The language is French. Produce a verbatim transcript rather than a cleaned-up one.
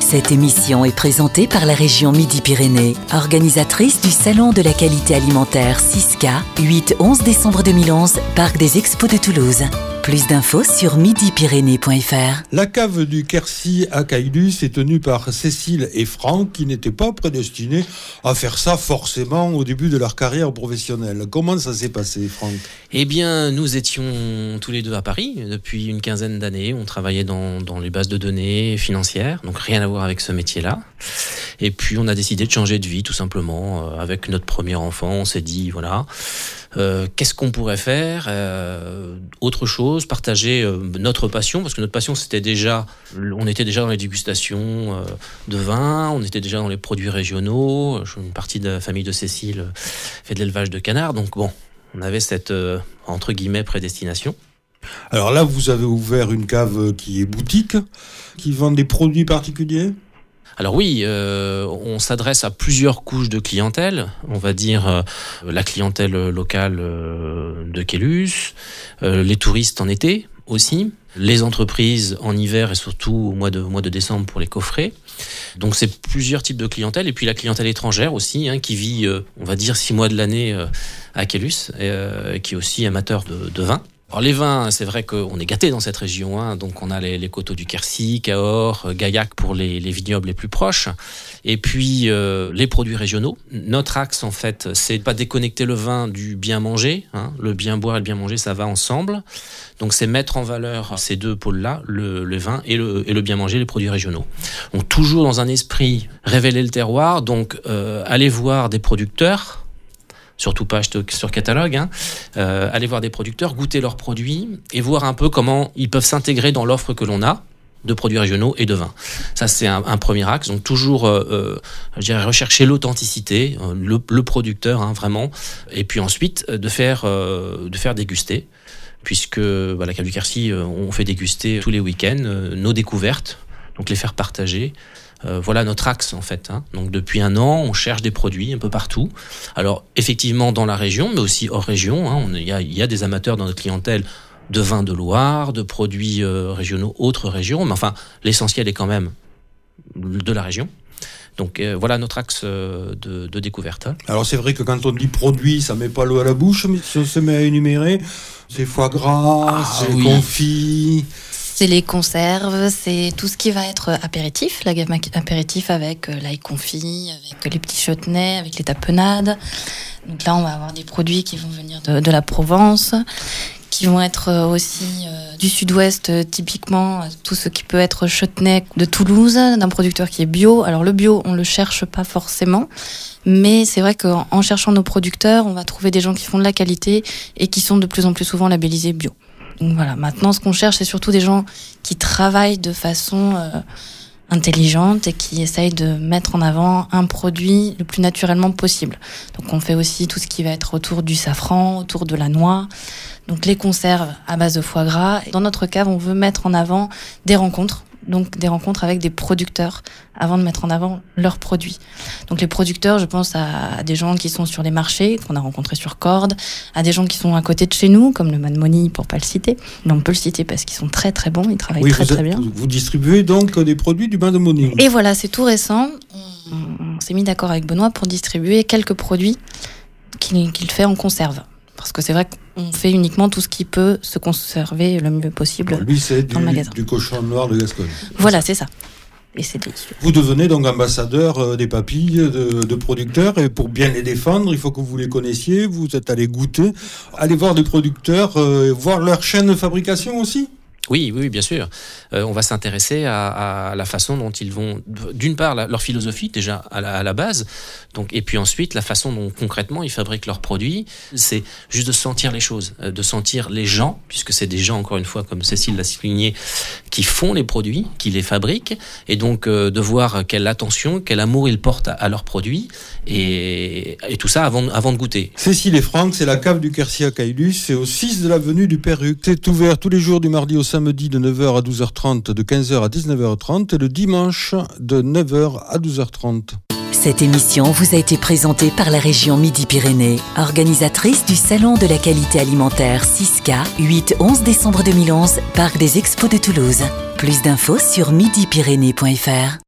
Cette émission est présentée par la région Midi-Pyrénées, organisatrice du Salon de la qualité alimentaire SISCA, huit onze décembre deux mille onze, Parc des Expos de Toulouse. Plus d'infos sur midi pyrénées point f r. La cave du Quercy à Caylus est tenue par Cécile et Franck qui n'étaient pas prédestinés à faire ça forcément au début de leur carrière professionnelle. Comment ça s'est passé, Franck ? Eh bien, nous étions tous les deux à Paris depuis une quinzaine d'années. On travaillait dans, dans les bases de données financières, donc rien à voir avec ce métier-là. Et puis, on a décidé de changer de vie, tout simplement. Euh, avec notre premier enfant, on s'est dit, voilà... Euh, qu'est-ce qu'on pourrait faire euh, autre chose, partager euh, notre passion, parce que notre passion c'était déjà, on était déjà dans les dégustations euh, de vin, on était déjà dans les produits régionaux. Une partie de la famille de Cécile fait de l'élevage de canards, donc bon, on avait cette euh, entre guillemets prédestination. Alors là, vous avez ouvert une cave qui est boutique, qui vend des produits particuliers ? Alors oui, euh, on s'adresse à plusieurs couches de clientèle. On va dire euh, la clientèle locale euh, de Caylus, euh, les touristes en été aussi, les entreprises en hiver et surtout au mois de, au mois de décembre pour les coffrets. Donc c'est plusieurs types de clientèle. Et puis la clientèle étrangère aussi, hein, qui vit, euh, on va dire, six mois de l'année euh, à Caylus, euh, qui est aussi amateur de, de vin. Alors les vins, c'est vrai qu'on est gâtés dans cette région, hein. Donc on a les, les coteaux du Quercy, Cahors, Gaillac pour les, les vignobles les plus proches, et puis euh, les produits régionaux. Notre axe en fait, c'est de pas déconnecter le vin du bien manger, hein. Le bien boire et le bien manger, ça va ensemble. Donc c'est mettre en valeur ces deux pôles-là, le, le vin et le, et le bien manger, les produits régionaux. Donc toujours dans un esprit révéler le terroir, donc euh, aller voir des producteurs. Surtout pas acheter sur catalogue, hein. Euh, aller voir des producteurs, goûter leurs produits et voir un peu comment ils peuvent s'intégrer dans l'offre que l'on a de produits régionaux et de vins. Ça, c'est un, un premier axe. Donc toujours, euh, je dirais, rechercher l'authenticité, euh, le, le producteur, hein, vraiment. Et puis ensuite, de faire, euh, de faire déguster. Puisque bah, la cave du Quercy, euh, on fait déguster tous les week-ends euh, nos découvertes, donc les faire partager. Euh, voilà notre axe en fait, hein. Donc depuis un an, on cherche des produits un peu partout. Alors effectivement dans la région, mais aussi hors région, hein. Il y a, il y a des amateurs dans notre clientèle de vins de Loire, de produits euh, régionaux, autres régions. Mais enfin, l'essentiel est quand même de la région. Donc euh, voilà notre axe euh, de, de découverte. Alors c'est vrai que quand on dit produit, ça met pas l'eau à la bouche, mais si on se met à énumérer, c'est foie gras, ah, c'est oui. confit... C'est les conserves, c'est tout ce qui va être apéritif, la gamme apéritif avec l'ail confit, avec les petits chutneys, avec les tapenades. Donc là, on va avoir des produits qui vont venir de, de la Provence, qui vont être aussi euh, du sud-ouest, euh, typiquement tout ce qui peut être chutney de Toulouse, d'un producteur qui est bio. Alors le bio, on le cherche pas forcément, mais c'est vrai qu'en en cherchant nos producteurs, on va trouver des gens qui font de la qualité et qui sont de plus en plus souvent labellisés bio. Donc voilà, maintenant ce qu'on cherche, c'est surtout des gens qui travaillent de façon euh, intelligente et qui essayent de mettre en avant un produit le plus naturellement possible. Donc on fait aussi tout ce qui va être autour du safran, autour de la noix, donc les conserves à base de foie gras. Dans notre cave, on veut mettre en avant des rencontres, donc des rencontres avec des producteurs avant de mettre en avant leurs produits. Donc les producteurs, je pense à des gens qui sont sur les marchés, qu'on a rencontrés sur Corde, à des gens qui sont à côté de chez nous, comme le Madmoni pour pas le citer, mais on peut le citer parce qu'ils sont très très bons, ils travaillent oui, très vous a, très bien. Vous distribuez donc des produits du Madmoni. Et voilà, c'est tout récent. On, on s'est mis d'accord avec Benoît pour distribuer quelques produits qu'il, qu'il fait en conserve. Parce que c'est vrai qu'on fait uniquement tout ce qui peut se conserver le mieux possible bon, lui, c'est dans du, le magasin. Du cochon noir de Gascogne. Voilà, c'est ça. Et c'est délicieux. Vous devenez donc ambassadeur des papilles de, de producteurs et pour bien les défendre, il faut que vous les connaissiez, vous êtes allé goûter, aller voir des producteurs, euh, voir leur chaîne de fabrication aussi. Oui, oui, bien sûr. Euh, on va s'intéresser à, à la façon dont ils vont, d'une part, la, leur philosophie déjà à la, à la base, donc, et puis ensuite la façon dont concrètement ils fabriquent leurs produits. C'est juste de sentir les choses, de sentir les gens, puisque c'est des gens, encore une fois, comme Cécile l'a souligné, qui font les produits, qui les fabriquent, et donc euh, de voir quelle attention, quel amour ils portent à, à leurs produits, et, et tout ça avant, avant de goûter. Cécile et Franck, c'est la cave du Quercy à Caylus, c'est au six de l'avenue du Perruque. C'est ouvert tous les jours du mardi au samedi de neuf heures à douze heures trente, de quinze heures à dix-neuf heures trente et le dimanche de neuf heures à douze heures trente. Cette émission vous a été présentée par la région Midi-Pyrénées, organisatrice du Salon de la qualité alimentaire SISCA, huit onze décembre deux mille onze, Parc des Expos de Toulouse. Plus d'infos sur midi pyrénées point f r.